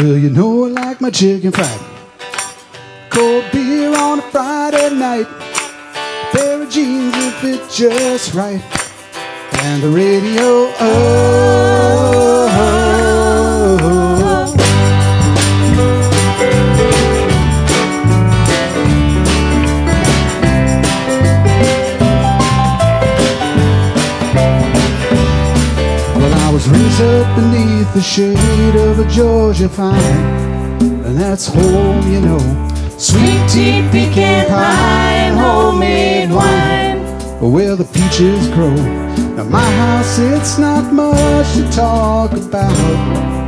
Well, you know I like my chicken fried. Cold beer on a Friday night. Pair of jeans that fit just right. And the radio, Well, I was raised up beneath the shade of a Georgia pine, and that's home, you know. Sweet tea, pecan pie, and homemade wine, where the peaches grow. Now my house, it's not much to talk about,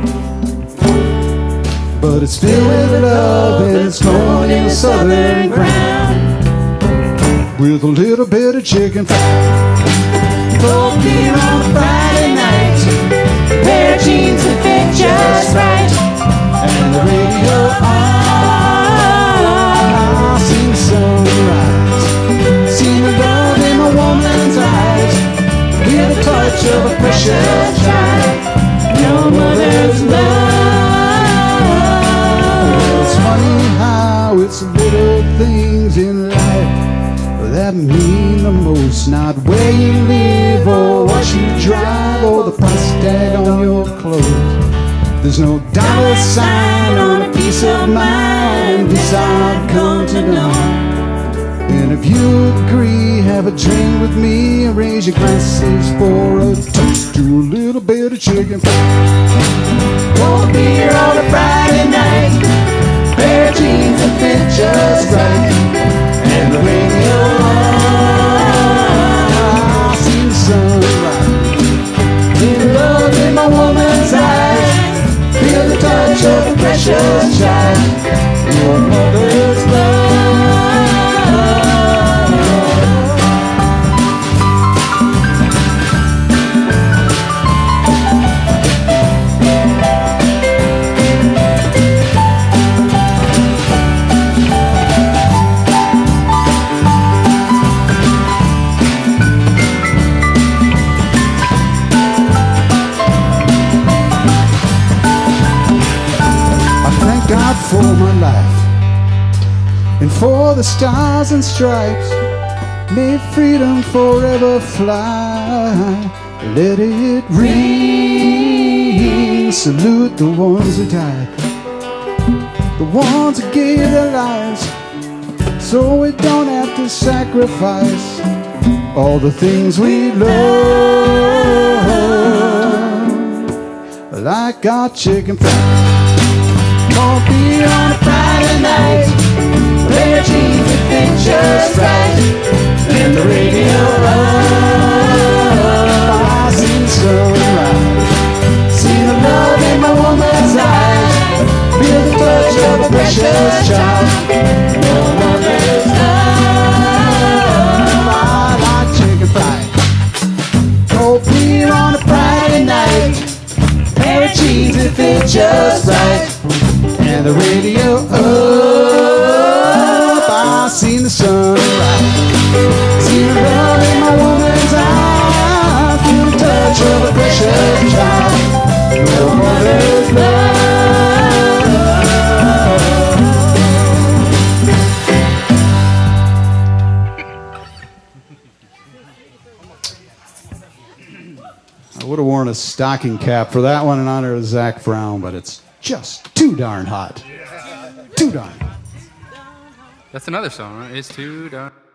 but it's filled with love and it's grown in the southern ground, with a little bit of chicken fried. cold beer on a Friday night, pair of jeans that fit just right, And the radio on, see the sunrise, see the love in a woman's eyes, feel the touch of a precious child, no mother's love. It's funny how it's the little things in life that mean the most. Not where you live or what you drive or the price tag on your clothes. There's no dollar sign on a peace of mind, this I've come to know. And if you agree, have a drink with me and raise your glasses for a toast to a little bit of chicken fried. Cold beer on a Friday night, pair of jeans that fit just right, and the radio I see the sunrise, feel love in my woman's eyes, feel the touch of a precious child, your mother's love. God for my life and for the stars and stripes. May freedom forever fly. Let it ring. Salute the ones who died, the ones who gave their lives, so we don't have to sacrifice all the things we love, like our chicken fried. Cold beer on a Friday night, pair of jeans that fit just right, and the radio I see the sunrise, see the love in my woman's eyes, feel the touch of a precious child, no mother's love. I like chicken fried. Cold beer on a Friday night, pair of jeans that fit just right, And the radio up, I seen the sunrise, see the love in my woman's eyes, feel the touch of a precious child, no mother's love. I would have worn a stocking cap for that one in honor of Zach Brown, but it's just too darn hot. Too darn hot. That's another song, right? It's too darn.